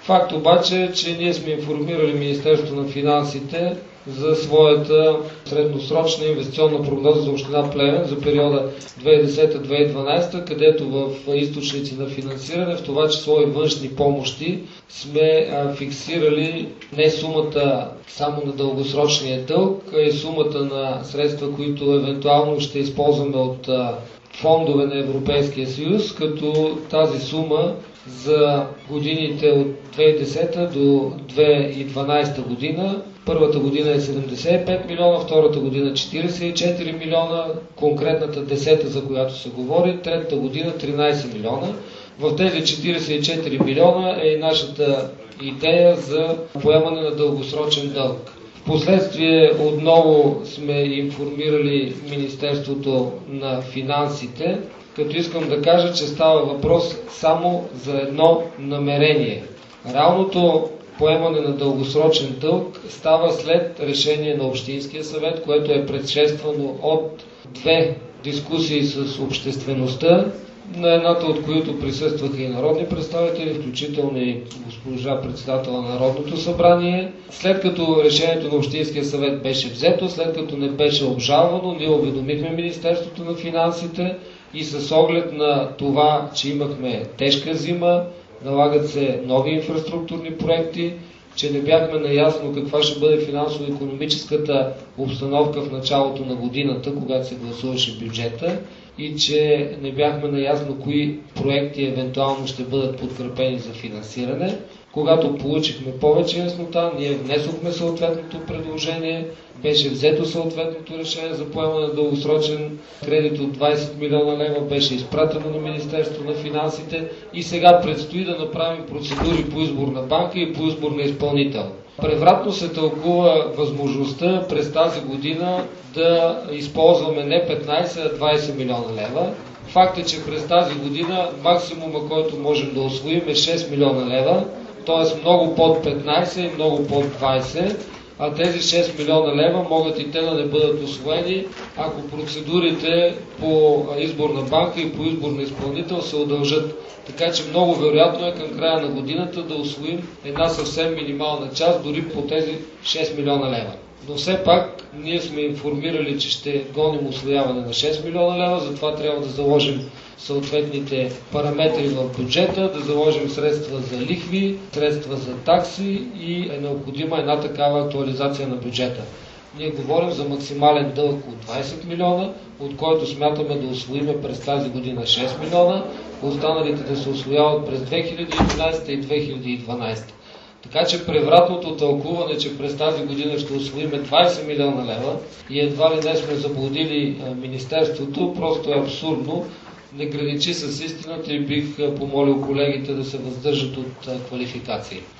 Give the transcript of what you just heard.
Факт обаче е, че ние сме информирали Министерството на финансите за своята средносрочна инвестиционна прогноза за община Плевен за периода 2010-2012, където в източници на финансиране, в това число и външни помощи, сме фиксирали не сумата само на дългосрочния дълг, а и сумата на средства, които евентуално ще използваме от фондове на Европейския съюз, като тази сума за годините от 2010 до 2012 година. Първата година е 75 милиона, втората година 44 милиона, конкретната 10-та, за която се говори, третата година 13 милиона. В тези 44 милиона е и нашата идея за поемане на дългосрочен дълг. Впоследствие отново сме информирали Министерството на финансите, като искам да кажа, че става въпрос само за едно намерение. Реалното поемане на дългосрочен дълг става след решение на Общинския съвет, което е предшествано от 2 дискусии с обществеността, на едната от които присъстваха и народни представители, включително и госпожа председател на Народното събрание. След като решението на Общинския съвет беше взето, след като не беше обжалвано, ние уведомихме Министерството на финансите и с оглед на това, че имахме тежка зима, налагат се нови инфраструктурни проекти, че не бяхме наясно каква ще бъде финансово-икономическата обстановка в началото на годината, когато се гласуваше бюджета, и че не бяхме наясно кои проекти евентуално ще бъдат подкрепени за финансиране. Когато получихме повече яснота, ние внесохме съответното предложение, беше взето съответното решение за поемане на дългосрочен кредит от 20 милиона лева, беше изпратено на Министерството на финансите и сега предстои да направим процедури по избор на банка и по избор на изпълнител. Превратно се тълкува възможността през тази година да използваме не 15, а 20 милиона лева. Факт е, че през тази година максимума, който можем да усвоим е 6 милиона лева, т.е. много под 15 и много под 20, а тези 6 милиона лева могат и те да не бъдат усвоени, ако процедурите по избор на банка и по избор на изпълнител се удължат. Така че много вероятно е към края на годината да усвоим една съвсем минимална част, дори по тези 6 милиона лева. Но все пак ние сме информирали, че ще гоним усвояване на 6 милиона лева, затова трябва да заложим съответните параметри в бюджета, да заложим средства за лихви, средства за такси и е необходима една такава актуализация на бюджета. Ние говорим за максимален дълг от 20 милиона, от който смятаме да усвоиме през тази година 6 милиона, останалите да се усвояват през 2011 и 2012. Така че превратното тълкуване, че през тази година ще усвоиме 20 милиона лева и едва ли не сме заблудили Министерството, просто е абсурдно, не граничи с истината и бих помолил колегите да се въздържат от квалификации.